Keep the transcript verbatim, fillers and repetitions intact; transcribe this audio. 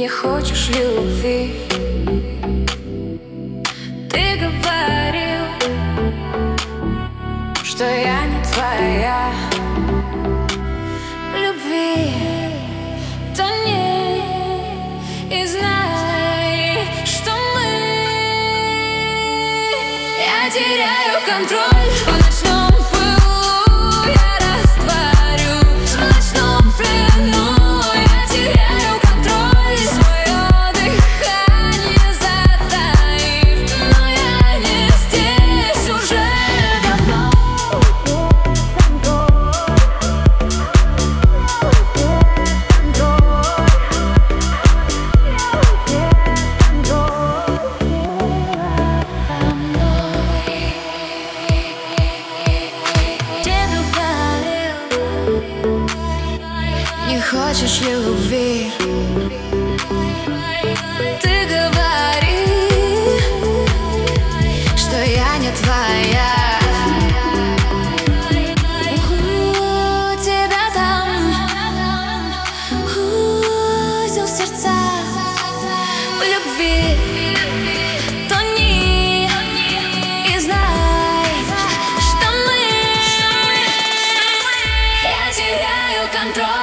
не хочешь любви. Ты говорил, что я не твоя. В любви тони и знай, что мы. Я теряю контроль в ночном пылу, я растворюсь в ночном плену. Я теряю контроль, свое дыхание затаив, но я не здесь уже давно. Не хочешь любви. Ты говори, что я не твоя. У тебя там узел в сердцах. В любви тони и знай, что мы. Я теряю контроль.